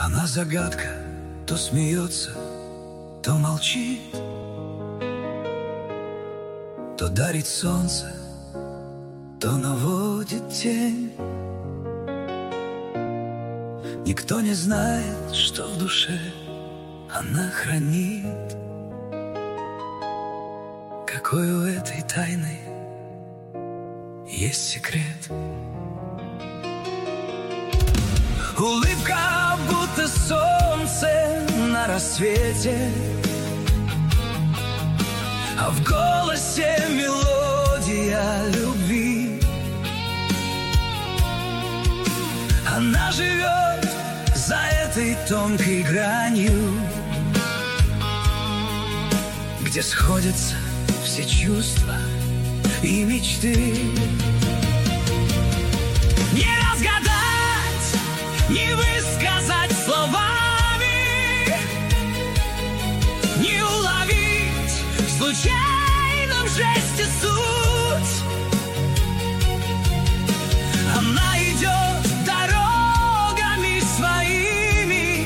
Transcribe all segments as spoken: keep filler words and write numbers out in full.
Она загадка, то смеется, то молчит, то дарит солнце, то наводит тень. Никто не знает, что в душе она хранит. Какой у этой тайны есть секрет? Улыбка, будто солнце на рассвете, а в голосе мелодия любви. Она живет за этой тонкой гранью, где сходятся все чувства и мечты. Не разгадать, не высказать словами, не уловить в случайном жесте суть. Она идет дорогами своими,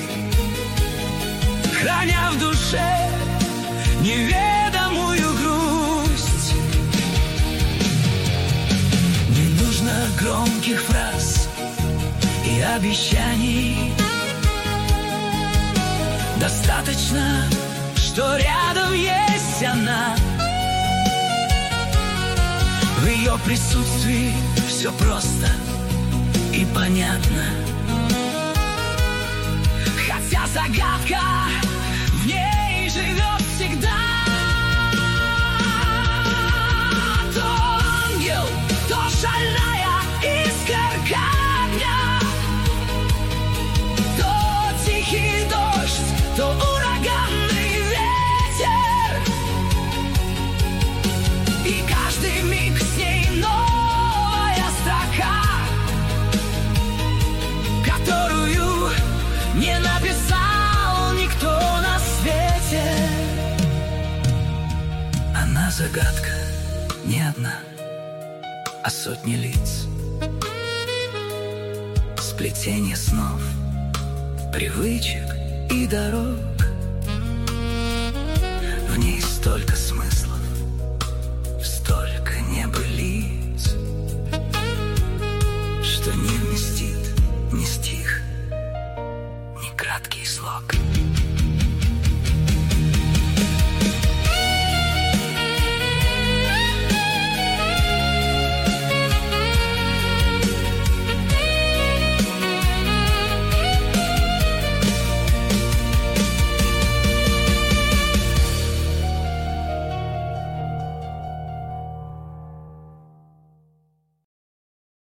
храня в душе неведомую грусть. Не нужно громких фраз и обещаний, достаточно, что рядом есть она. В ее присутствии все просто и понятно, хотя загадка в ней живет всегда. То ангел, то шальная искорка огня, то тихий дождь, то ураганный ветер. И каждый миг с ней новая строка, которую не написал никто на свете. Она загадка не одна, а сотни лиц, сплетение снов, привычек и дорог. В ней столько